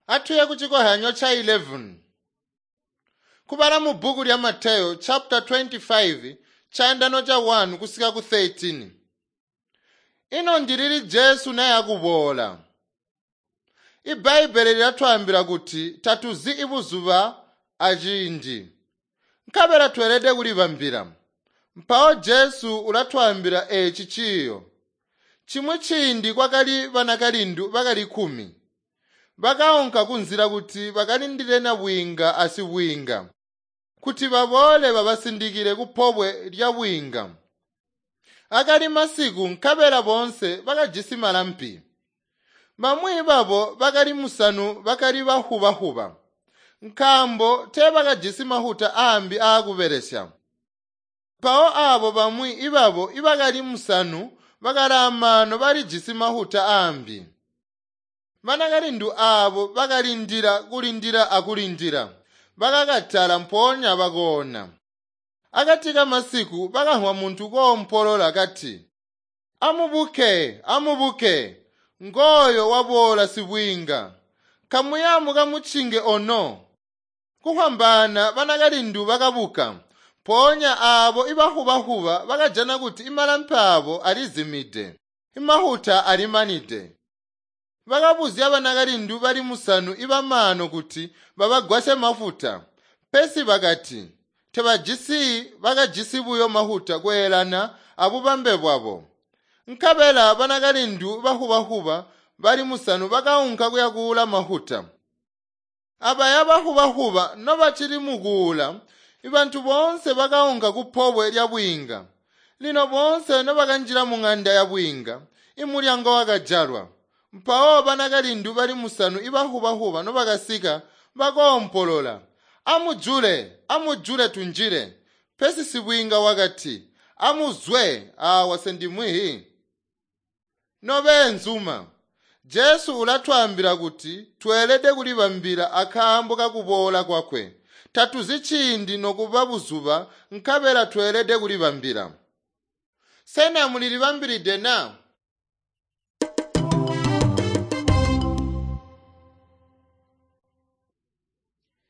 Atuye kuchikohanyo cha 11 kubala mu buku lya Mateyo chapter 25 chandano cha 1 kusika ku 13. Ino ndilili Jesu naye akubola. Ibhayibheli liratwambira kuti tatuzi ibuzuba achindi. Nkabera twelede kulivambira. Mpawo Jesu ulatwambira chichiyo. Chimwe chindi kwakali vanakalindu bakali 10. Bakaonka kunzira kuti bakalindire na bwinga asibwinga. Kuti babole babasindikire kuphobwe lya bwinga. Akali masiku nkabera bonse bakajisimala mpi. Bamwi babo bakali musanu bakali bahubahuba. Nkambo te bakajisimahuta ambi akuberesha. Pawo abo bamwi ibabo ibakali musanu bakalamano bali jisimahuta ambi. Banakalindu abo bakalindira akulindira. Bakakatala mponya bakona. Akatika masiku bakahwa muntu kompolola kati. Amubuke. Ngoyo wabola sibwinga. Kamuyamu kamuchinge ono. Kuhambana banakalindu bakabuka. Ponya abo ibahubahuba bakajana kuti imalampa abo alizimide. Imahuta alimanide. Bakabuzya banakalindu bali musanu ibamano kuti babagwase mafuta. Pesi bakati bakajisi buyo mahuta kwelana abubambe bwabo. Nkabela banakalindu bahubahuba bali musanu bakaunka kuyakula mahuta. Abaya bahubahuba no bachili mugula ibantu bonse bakaunka kuphobwe lya bwinga. Lino bonse no bakanjira mu ng'anda ya bwinga imulyango wakajalwa. Mpawo banakalindu bali musanu ibahubahuba no bakasika bakompolola. Amujule tunjire. Pesi sibwinga wakati. Amuzwe wasendimwihi. Nobe nzuma. Jesu ulatwambira kuti twelede kulivambira akambo kakubola kwakwe. Tatuzi chindi nokubabuzuba nkabera twelede kulivambira. Sena mulilivambiride na.